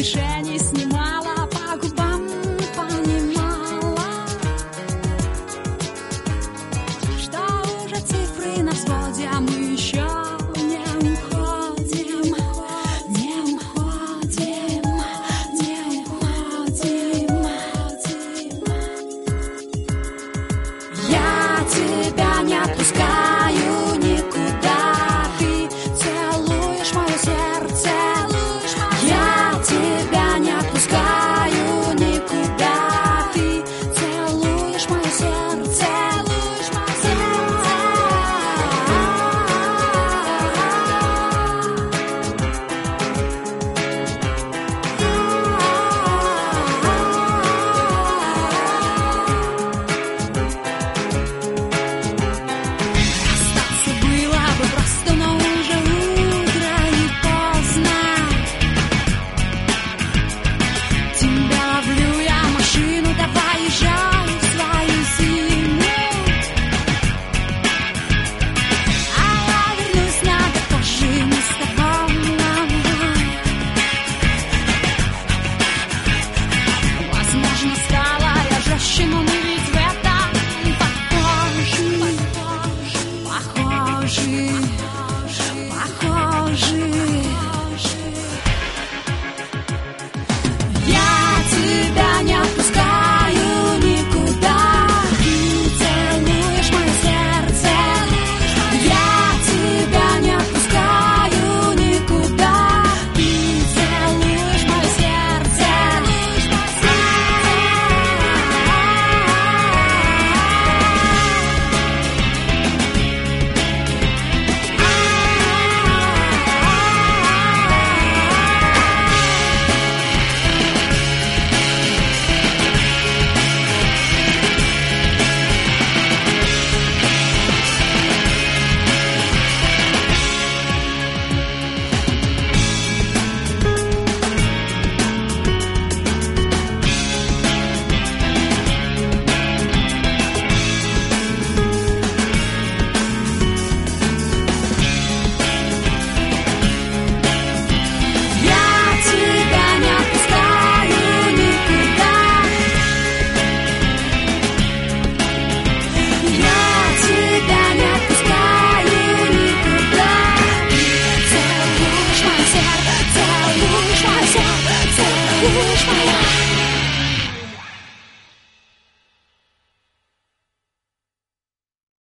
мишени снимала, по губам понимала, что уже цифры на взводе, а мы еще не уходим, не уходим, не уходим. Я тебя не отпускаю никуда, ты целуешь мое сердце. Я тебя не отпускаю никуда, ты целуешь мое сердце. Расстаться было бы просто, но уже утро, не поздно. Тебя ловлю я машину, давай езжай в свою зиму. А я вернусь надо позже, мы с тобой. Возможно, стала я жестче, но мы ведь в этом похожи, похожи, похожи. Я тебя не отпускаю никуда, ты целуешь мое сердце. Я тебя не отпускаю никуда, ты целуешь мое сердце. Я тебя не отпускаю никуда, я тебя не отпускаю никуда, ты целуешь мое сердце, целуешь мое сердце, целуешь мое.